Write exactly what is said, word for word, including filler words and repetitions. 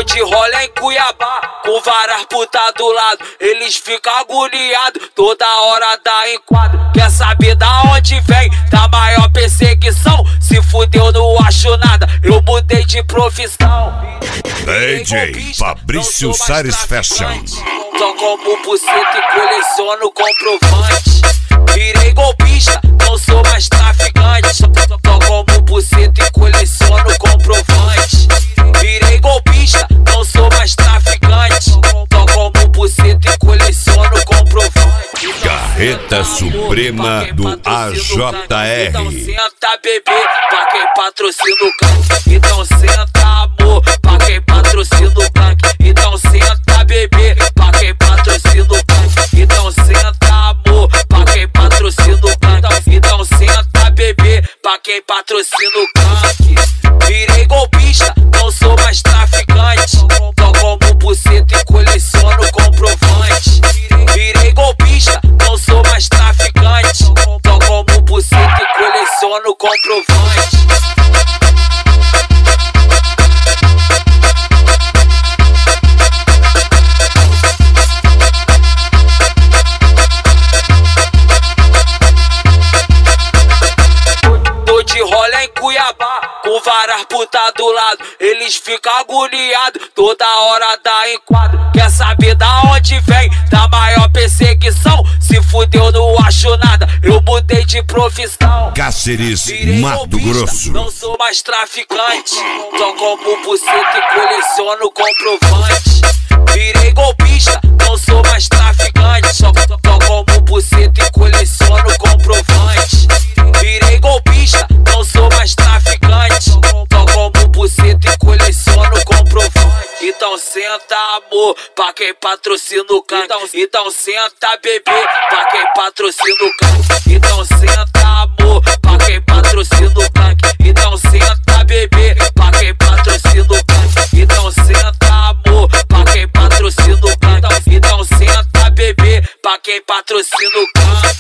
de rolê em Cuiabá, com várias putas do lado, eles ficam agoniados, toda hora dá enquadro. Quer saber da onde vem? Da maior perseguição. Se fudeu, não acho nada, eu mudei de profissão. D J Fabrício Sares Fashion. Só como buceta e coleciono comprovante. Virei golpista, não sou mais traficante. Só como buceta e coleciono comprovante. Virei golpista, não sou mais traficante. Só como buceta e coleciono comprovante. Carreta Suprema do A J R. Então senta, bebê, pra quem patrocina o canto. Então senta, amor, pra quem patrocina o canto. Então senta, bebê, pra quem patrocina o canto. Então senta, amor, pra quem patrocina o canto. Então senta, bebê, pra quem patrocina o canto. Virei golpista, não sou mais traficante. Só como buceta e coleciono comprovante. Virei golpista, não sou mais traficante. Só como buceta e coleciono comprovante. Tô de rolê em Cuiabá, com várias putas do lado, eles ficam agoniados, toda hora dá enquadro. Quer saber da onde vem? Da maior perseguição. Se fudeu, não acho nada, eu mudei de profissão. Cáceres, Virei Mato golpista, Grosso. não sou mais traficante. Só como buceta e coleciono comprovante. Virei golpista, não sou mais traficante. Só, só como buceta e coleciono comprovante. Virei golpista, não sou mais traficante. Só como buceta e coleciono comprovante. Então senta, amor, pra quem patrocina o canto. Então, então senta, bebê, pra quem patrocina o canto. Então senta, amor, pra quem patrocina o canto. Então senta, bebê, pra quem patrocina o canto. Então senta, amor, pra quem patrocina o canto. Então senta, bebê, pra quem patrocina o canto.